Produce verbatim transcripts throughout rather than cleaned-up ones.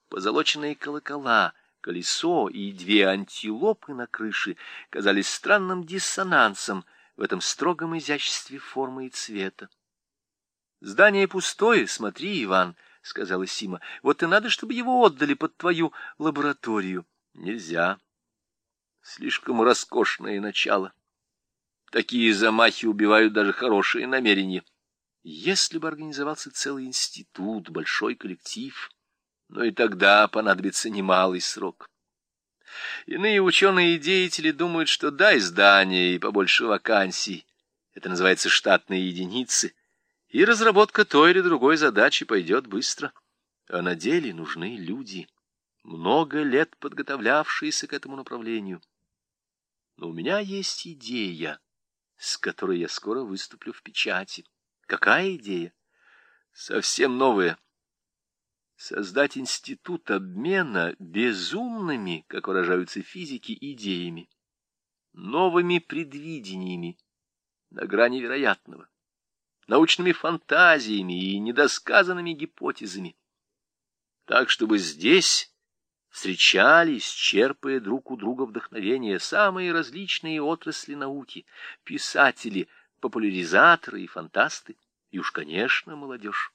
позолоченные колокола, колесо и две антилопы на крыше казались странным диссонансом в этом строгом изяществе формы и цвета. «Здание пустое, смотри, Иван», — сказала Сима. «Вот и надо, чтобы его отдали под твою лабораторию». «Нельзя. Слишком роскошное начало. Такие замахи убивают даже хорошие намерения. Если бы организовался целый институт, большой коллектив, но и тогда понадобится немалый срок. Иные ученые и деятели думают, что дай здание и побольше вакансий. Это называется штатные единицы. И разработка той или другой задачи пойдет быстро. А на деле нужны люди, много лет подготовлявшиеся к этому направлению. Но у меня есть идея, с которой я скоро выступлю в печати. Какая идея? Совсем новая. Создать институт обмена безумными, как выражаются физики, идеями, новыми предвидениями на грани вероятного, научными фантазиями и недосказанными гипотезами, так, чтобы здесь встречались, черпая друг у друга вдохновение, самые различные отрасли науки, писатели, популяризаторы и фантасты, и уж, конечно, молодежь.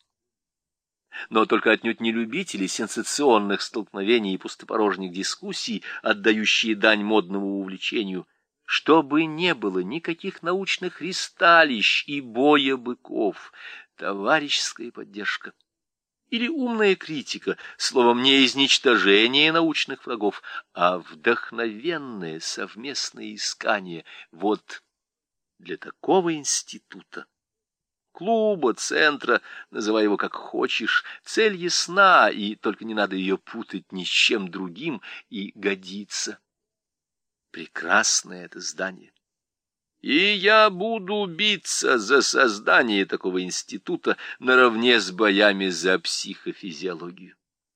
Но только отнюдь не любители сенсационных столкновений и пустопорожних дискуссий, отдающие дань модному увлечению, чтобы не было никаких научных ристалищ и боя быков, товарищеская поддержка или умная критика, словом, не изничтожение научных врагов, а вдохновенное совместное искание. Вот для такого института, клуба, центра, называй его как хочешь, цель ясна, и только не надо ее путать ни с чем другим, и годится. Прекрасное это здание. И я буду биться за создание такого института наравне с боями за психофизиологию.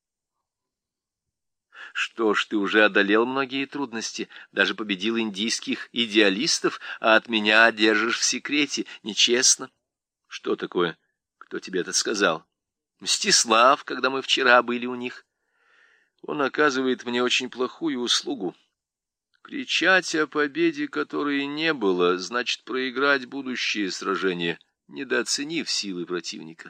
Что ж, ты уже одолел многие трудности, даже победил индийских идеалистов, а от меня держишь в секрете. Нечестно. Что такое? Кто тебе это сказал? Мстислав, когда мы вчера были у них. Он оказывает мне очень плохую услугу. Кричать о победе, которой не было, значит проиграть будущее сражение, недооценив силы противника.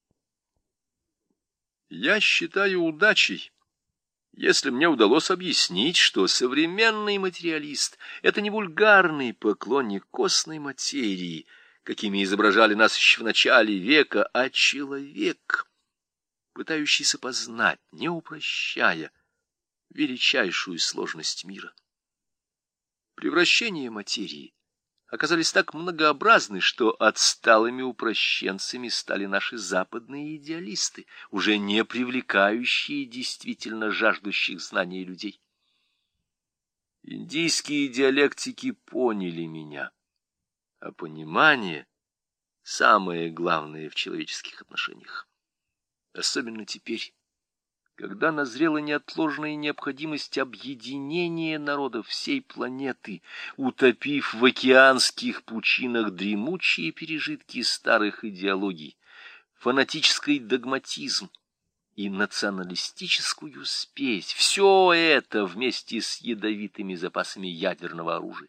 Я считаю удачей, если мне удалось объяснить, что современный материалист — это не вульгарный поклонник костной материи, какими изображали нас еще в начале века, а человек, пытающийся познать, не упрощая, величайшую сложность мира. Превращения материи оказались так многообразны, что отсталыми упрощенцами стали наши западные идеалисты, уже не привлекающие действительно жаждущих знаний людей. Индийские диалектики поняли меня, а понимание — самое главное в человеческих отношениях. Особенно теперь, когда назрела неотложная необходимость объединения народов всей планеты, утопив в океанских пучинах дремучие пережитки старых идеологий, фанатический догматизм и националистическую спесь, все это вместе с ядовитыми запасами ядерного оружия.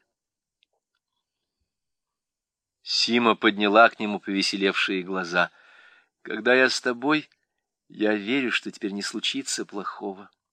Сима подняла к нему повеселевшие глаза. «Когда я с тобой, я верю, что теперь не случится плохого.